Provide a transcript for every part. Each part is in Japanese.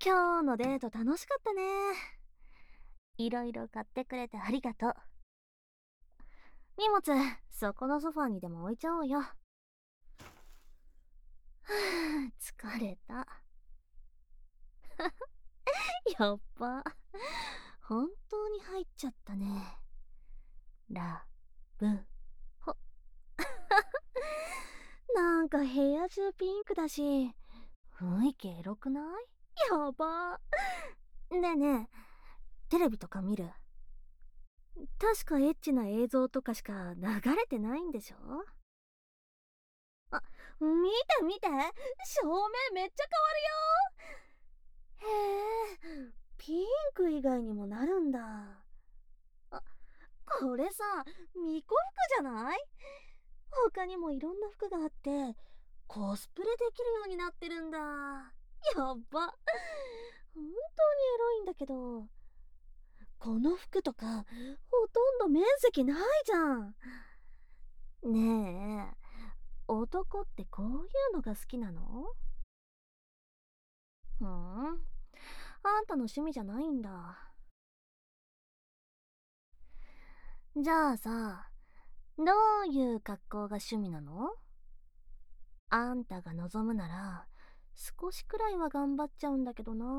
今日のデート楽しかったね。いろいろ買ってくれてありがとう。荷物、そこのソファーにでも置いちゃおうよ。はぁ、疲れた。やっば。本当に入っちゃったね。ラブホ。なんか部屋中ピンクだし、雰囲気エロくない？やば。ねえねえ、テレビとか見る？確かエッチな映像とかしか流れてないんでしょ？あ、見て見て、照明めっちゃ変わるよ。へえ、ピンク以外にもなるんだ。あ、これさ、巫女服じゃない？他にもいろんな服があって、コスプレできるようになってるんだ。やっば。本当にエロいんだけど、この服とか、ほとんど面積ないじゃん。ねえ、男ってこういうのが好きなの？あんたの趣味じゃないんだ。じゃあさ、どういう格好が趣味なの？あんたが望むなら、少しくらいは頑張っちゃうんだけどな。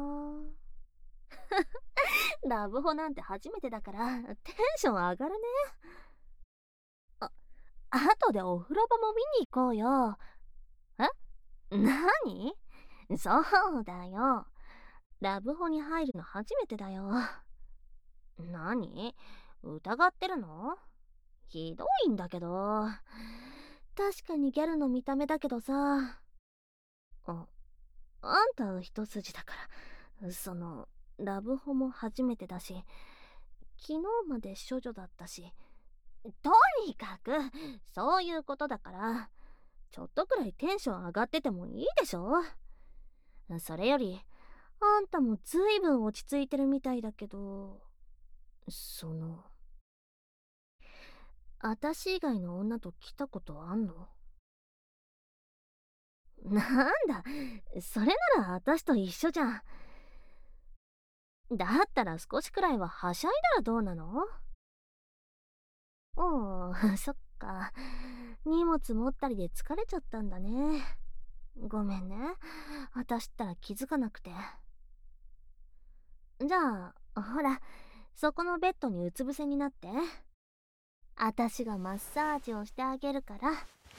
ラブホなんて初めてだから、テンション上がるね。あ、後でお風呂場も見に行こうよ。え？何？そうだよ。ラブホに入るの初めてだよ。何？疑ってるの？ひどいんだけど。確かにギャルの見た目だけどさ。あ、あんた一筋だから、ラブホも初めてだし、昨日まで処女だったし。とにかく、そういうことだから、ちょっとくらいテンション上がっててもいいでしょ？それより、あんたもずいぶん落ち着いてるみたいだけど、あたし以外の女と来たことあんの？なんだ、それならあたしと一緒じゃん。だったら少しくらいははしゃいだらどうなの？おう、そっか。荷物持ったりで疲れちゃったんだね。ごめんね。あたしったら気づかなくて。じゃあ、ほら、そこのベッドにうつ伏せになって。あたしがマッサージをしてあげるから。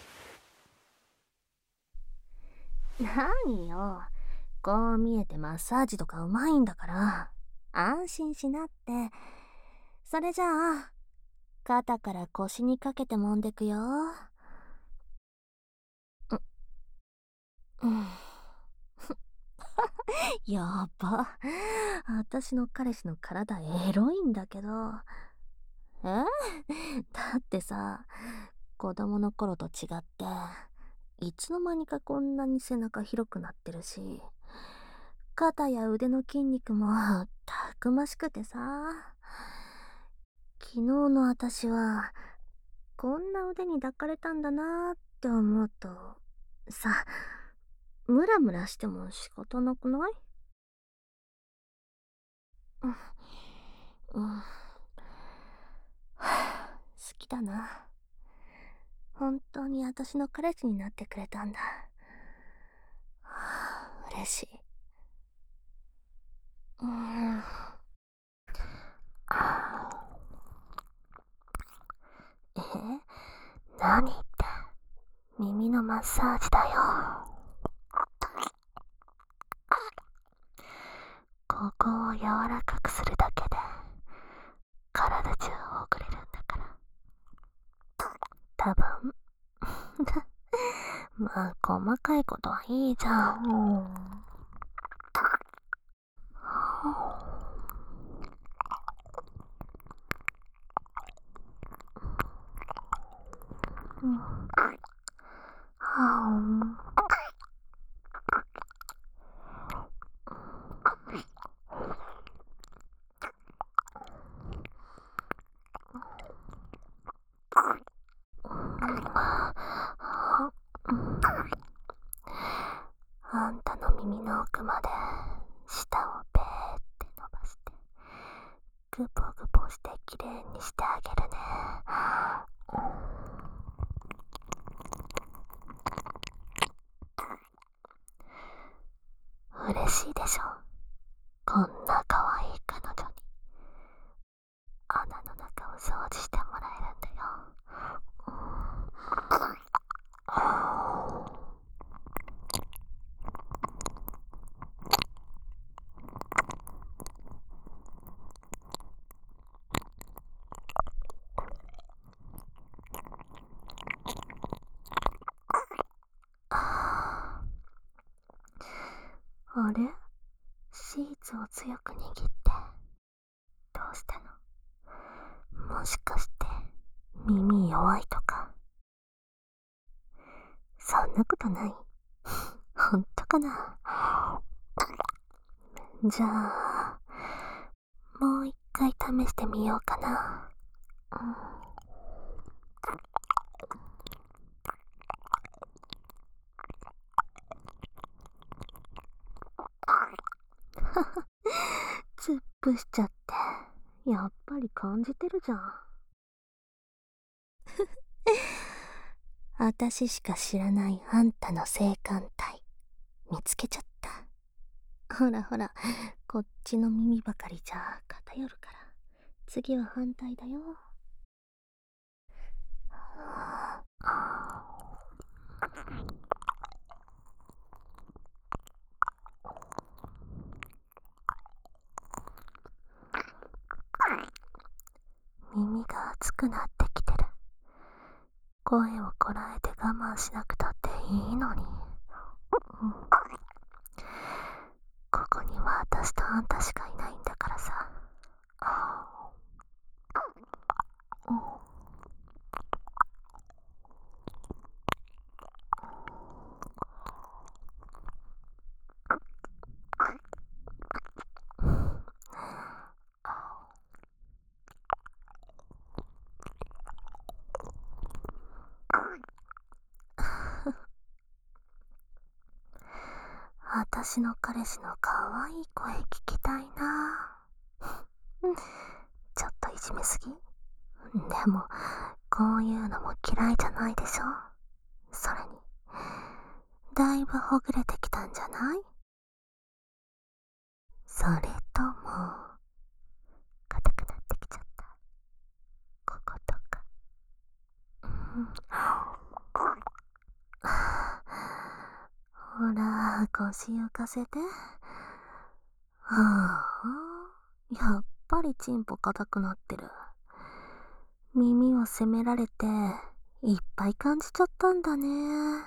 何よ。こう見えてマッサージとかうまいんだから。安心しなって。それじゃあ、肩から腰にかけて揉んでくよ。うん。やば。私の彼氏の体エロいんだけど。えだってさ、子供の頃と違って、いつの間にかこんなに背中広くなってるし、肩や腕の筋肉もたくましくてさ、昨日の私は、こんな腕に抱かれたんだなーって思うと、さ、ムラムラしても仕方なくない？うん、うん、好きだな。本当に私の彼氏になってくれたんだ。嬉しい。うん。え？何って、耳のマッサージだよ。ここを柔らかくするだけで体中ほぐれるんだから。多分。まあ細かいことはいいじゃん。うん。あんたの耳の奥まで舌くボグボしてきれいにしてあげるね。嬉しいでしょ、こんな可愛い彼女に穴の中を掃除してもらえるんだよ。あれ、シーツを強く握ってどうしたの？もしかして耳弱いとか？そんなことない？ほんとかな？じゃあもう一回試してみようかな。突っ伏しちゃって、やっぱり感じてるじゃん。私しか知らないあんたの性感帯見つけちゃった。ほらほら、こっちの耳ばかりじゃ偏るから、次は反対だよ。耳が熱くなってきてる。声をこらえて我慢しなくたっていいのに。ここには私とあんたしかいないんだからさ。私の彼氏の可愛い声聞きたいな。ちょっといじめすぎ？でもこういうのも嫌いじゃないでしょ。それにだいぶほぐれてきたんじゃない？それとも硬くなってきちゃった？こことか。ほら、腰浮かせて。やっぱりチンポ硬くなってる。耳を責められていっぱい感じちゃったんだね。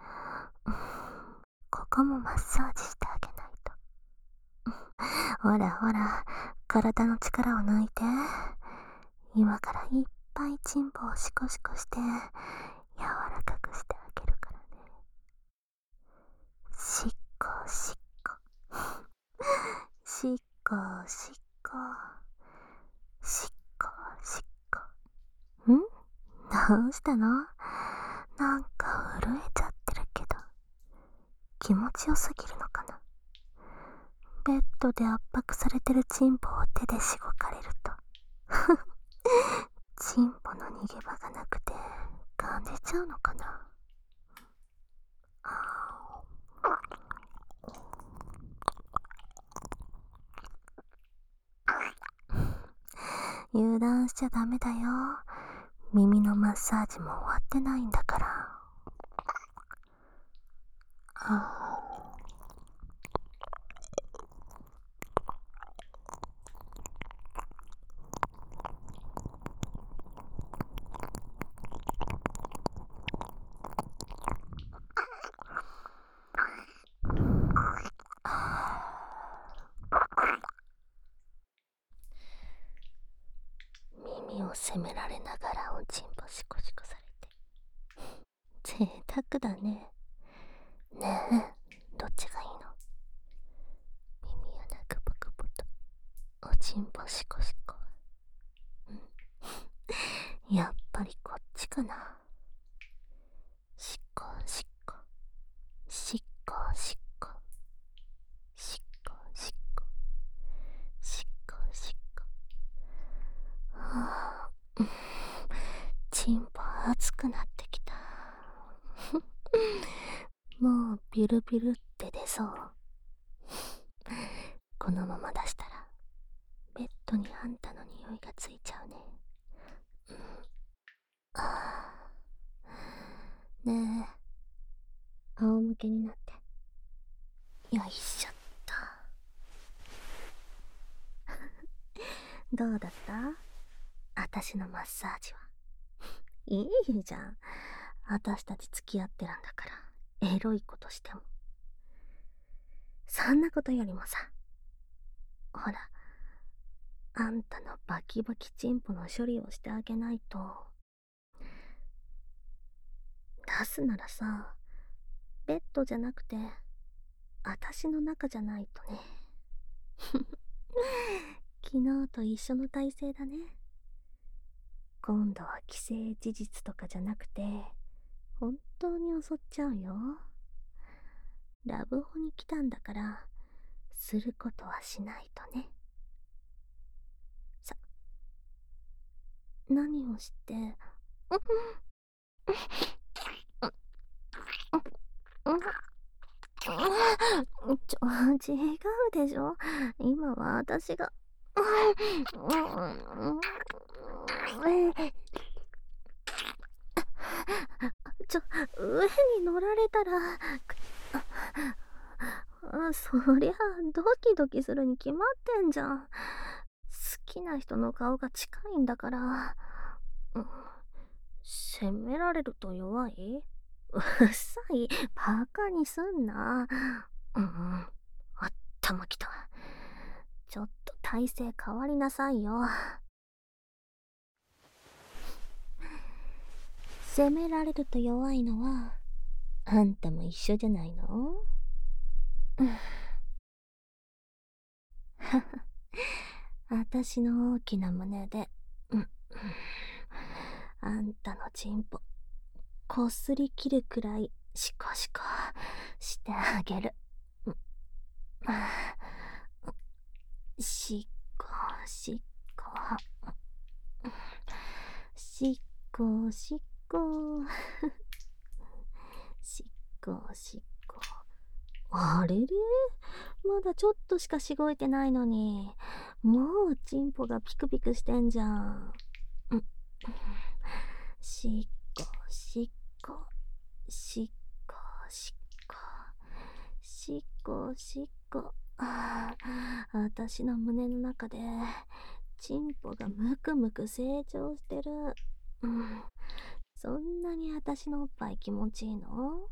ここもマッサージしてあげないと。ほらほら、体の力を抜いて。今からいっぱいチンポをシコシコして柔らかくしてあげるからね。しっこしっこしっこしっこしっこしっこ。どうしたの？なんか震えちゃってるけど、気持ちよすぎるのかな。ベッドで圧迫されてるチンポを手でしごかれるとチンポの逃げ場がなくて感じちゃうのかな。油断しちゃダメだよ。耳のマッサージも終わってないんだから。耳を責められながらおちんぽシコシコされて贅沢だね。ねえ、どっちがいいの？耳穴グポグポとおちんぽシコシコ。やっぱりこっちかな。しっこしっこしっこしっこしっこしっこしっこしっこビュルビュルって出そう。このまま出したらベッドにあんたの匂いがついちゃうね。あーねえ、仰向けになって。よいしょっと。どうだった？あたしのマッサージは。いいじゃん。あたしたち付き合ってるんだから、エロいことしても。そんなことよりもさ、ほら、あんたのバキバキチンポの処理をしてあげないと。出すならさ、ベッドじゃなくて、あたしの中じゃないとね。昨日と一緒の体勢だね。今度は既成事実とかじゃなくて、本当に襲っちゃうよ。ラブホに来たんだから、することはしないとね。さ、何をして、違うでしょ。今は私が、上に乗られたら、そりゃドキドキするに決まってんじゃん。好きな人の顔が近いんだから。責められると弱い？うっさい、バカにすんな。頭きた。ちょっと体勢変わりなさいよ。責められると弱いのは、あんたも一緒じゃないの？あたしの大きな胸で、あんたのチンポ、こすり切るくらいシコシコしてあげる。しっこしっこしっこしっこしっこしっこ。あれれ、まだちょっとしかしごいてないのに、もうチンポがピクピクしてんじゃん。しっこしっこしっこしっこしっこしっこ。あたしの胸の中でチンポがむくむく成長してる。そんなにあたしのおっぱい気持ちいいの？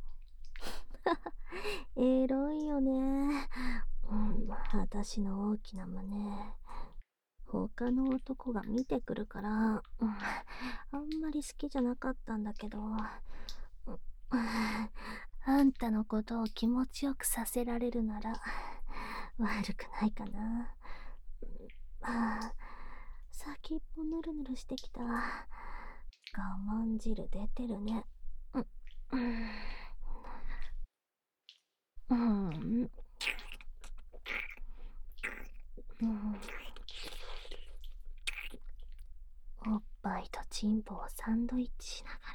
エロいよね。あたしの大きな胸、他の男が見てくるから、あんまり好きじゃなかったんだけど、あんたのことを気持ちよくさせられるなら悪くないかな。先っぽぬるぬるしてきた。我慢汁出てるね。おっぱいとチンポをサンドイッチしなが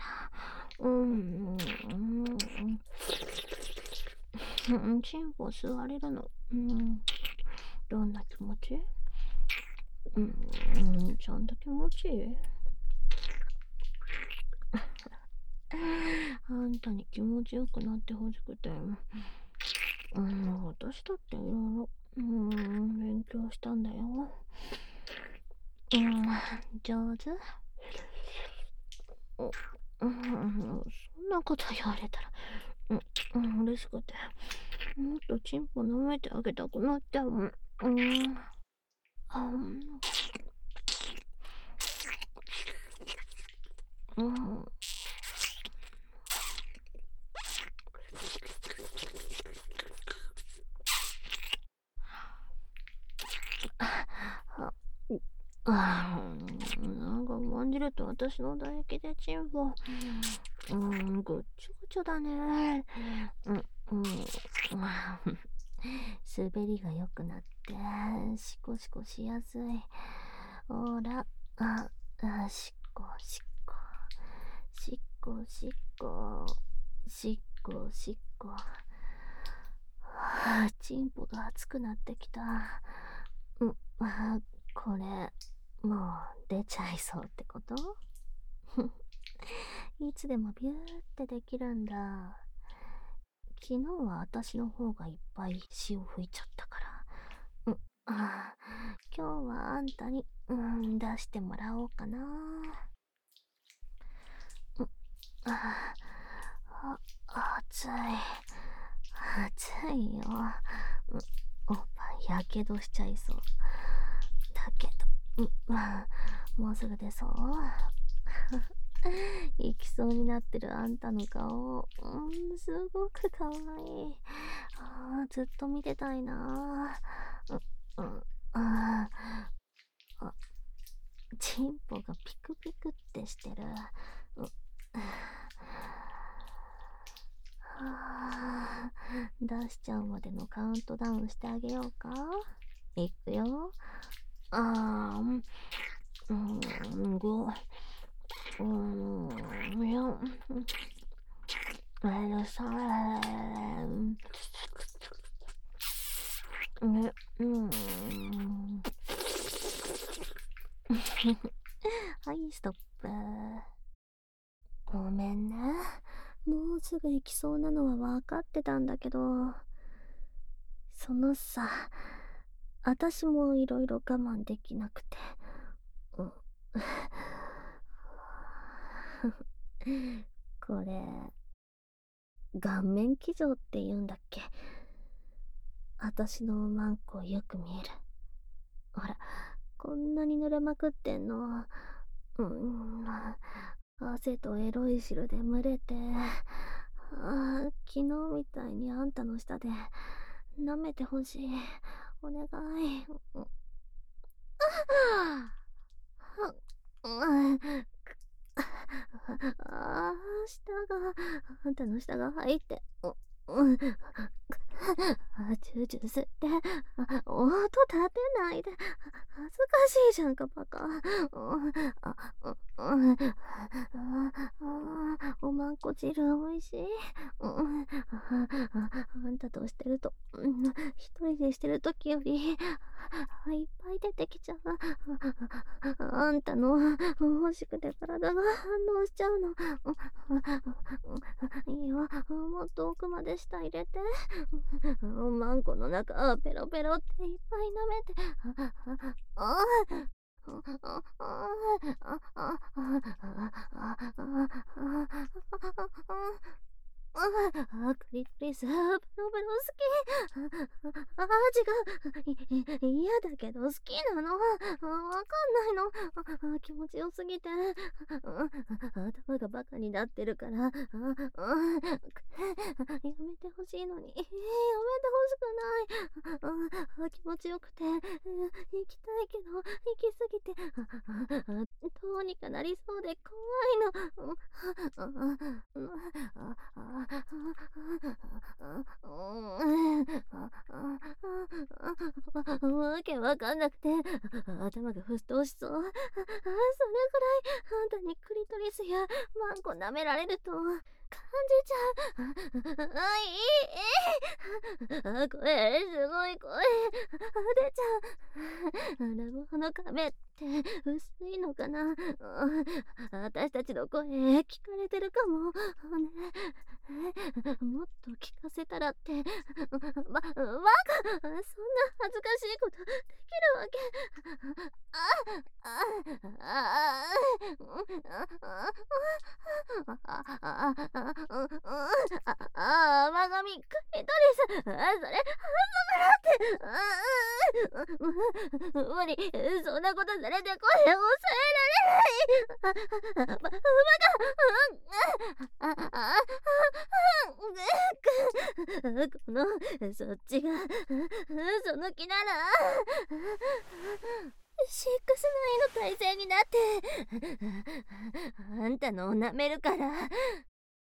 ら、チンポ吸われるの。どんな気持ち？ちゃんと気持ちいい？あんたに気持ちよくなってほしくて、私だっていろいろ、勉強したんだよ。上手？そんなこと言われたら、嬉しくて、もっとチンポ舐めてあげたくなっちゃう。なんかまんじると私の唾液でチンポ、ぐっちょぐちょだね。滑りが良くなって、シコシコしやすい。ほら、しっこしっこ、しっこしっこ、しっこしっこ。 チンポが熱くなってきた。これ、もう出ちゃいそうってこと？いつでもビューってできるんだ。昨日は私の方がいっぱい潮吹いちゃったから。今日はあんたに、出してもらおうかな。あ暑い。暑いよ。おっぱいやけどしちゃいそう。だけど、もうすぐ出そう。行きそうになってるあんたの顔、すごくかわいい。ずっと見てたいな。チンポがピクピクってしてる。出しちゃうまでのカウントダウンしてあげようか。いくよ。5、4、3、はい、ストップ。ごめんね。もうすぐ行きそうなのは分かってたんだけど、そのさ、私もいろいろ我慢できなくて。これ、顔面騎乗って言うんだっけ？私のマンコよく見える。ほら、こんなに濡れまくってんの。汗とエロい汁で蒸れて、昨日みたいにあんたの下で舐めてほしい。お願い。舌が、あんたの舌が入って、チューチュー吸って、音立てないで。恥ずかしいじゃんか、バカ。おまんこ汁おいしい。あんたとしてると、一人でしてる時より、いっぱい出てきちゃう。あんたの欲しくて体が反応しちゃうの。いいよ、もっと奥まで舌入れて。マンコの中ペロペロっていっぱい舐めて。クリトリス、ペロペロ好き。味が嫌だけど好きなの。わかんないの。気持ちよすぎて。頭がバカになってるから。やめてほしいのに。やめてほしくない。気持ちよくて。行きたいけど、行きすぎて。どうにかなりそうで怖いの。わけわかんなくて頭が沸騰しそう。それくらいあんたにクリトリスやマンコ舐められると感じちゃう。声、すごい声。出ちゃう。ラブホの壁って薄いのかな。私たちの声聞かれてるかも。もっと聞かせたらって。バカ、そんな恥ずかしいことできるわけ。甘神クリトリス。それ恥ずかって。無理、そんなことされて声を抑えられない。バカ。このそっちがその気ならシックスナインの体勢になってあんたのを舐めるから。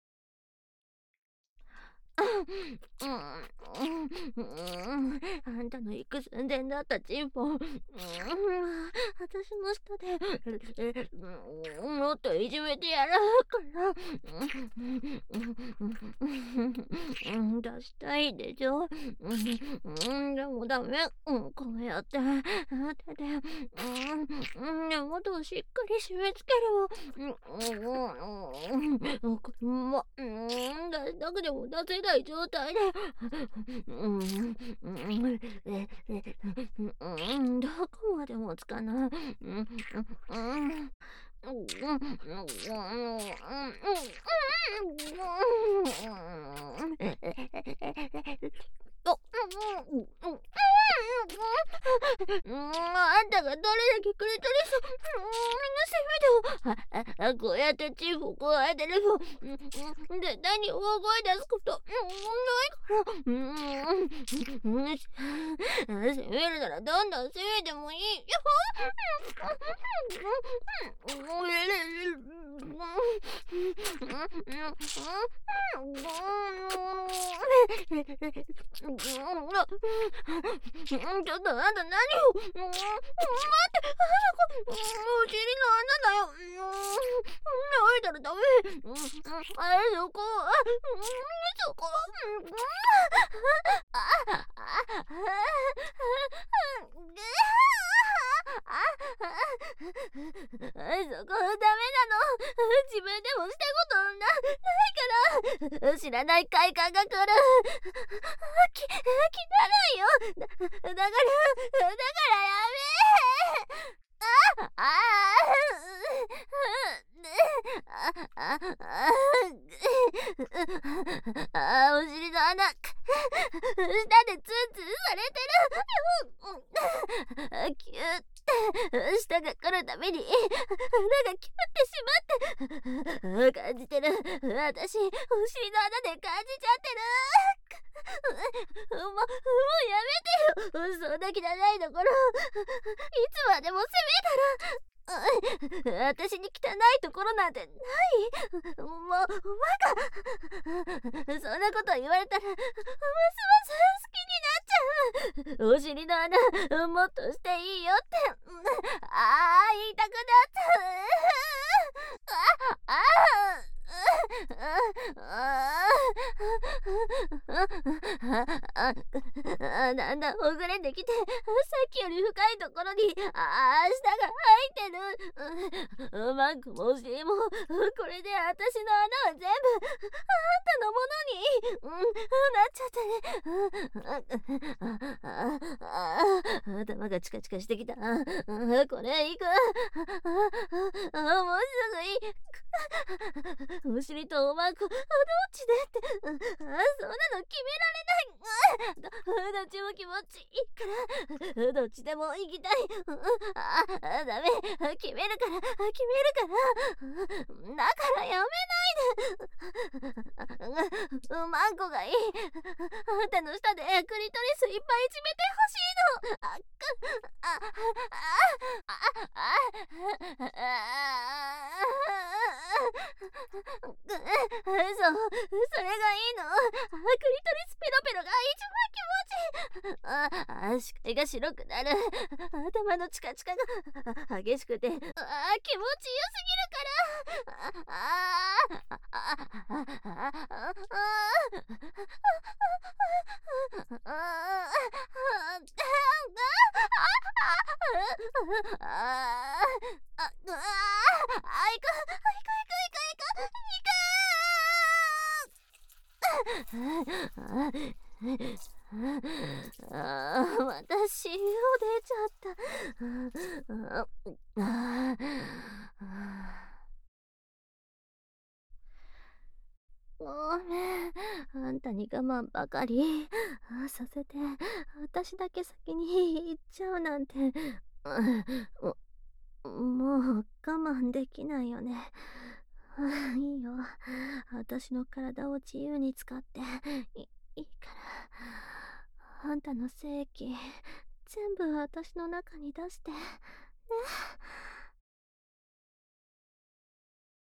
あんたたの行く寸前だったチンポ、私の下で、もっといじめてやるから、出したいでしょ。でもダメ。こうやって、手で、根元をしっかり締め付けるわ。これも、出したくても出せない状態で、どこまでもつかな。あんたがどれだけクリトリスを、みんなせめてこうやってチーフをこうやってるよ。絶対に大声出すことないから。攻めるならどんどん攻めてもいいよ。ちょっとあんた何を、待って、あそこ、お尻の穴だよ。泣いたらダメ。そこ、そこ、そこダメなの。自分でもしたことないから。知らない快感が来る。汚いよ。だからやめ。お尻の穴、舌でツンツンされてる。キュッて舌が来るたびに穴がキュッてしまって感じてる。私、お尻の穴で感じちゃってる。もうやめてよ。そんな汚いところ、いつまでも責めたら。私に汚いところなんてない。もう、バカ。そんなこと言われたら、ますます好きになっちゃう。お尻の穴、もっとしていいよって。言いたくなった。だんだんほぐれてきて、さっきより深いところに舌が入ってる。マンクもお尻も、これで私の穴は全部あんたのものに、なっちゃってね。頭がチカチカしてきた。これいく。もうすぐいい。お尻とおまんこ、どっちでって、そんなの決められない。どっちも気持ちいいから、どっちでも行きたい。ダメ、決めるから。だからやめないで。マンコがいい。あんたの下でクリトリスいっぱいいじめてほしいの。それがいいの。クリトリスペロペロが一番気持ちいい。視界が白くなる。頭のチカチカが激しくて、気持ちよすぎるから。私、出ちゃった。ごめん。あんたに我慢ばかりさせて、私だけ先に行っちゃうなんて、もう我慢できないよね。いいよ。私の体を自由に使って、いいから。あんたの精液、全部私の中に出して。ね。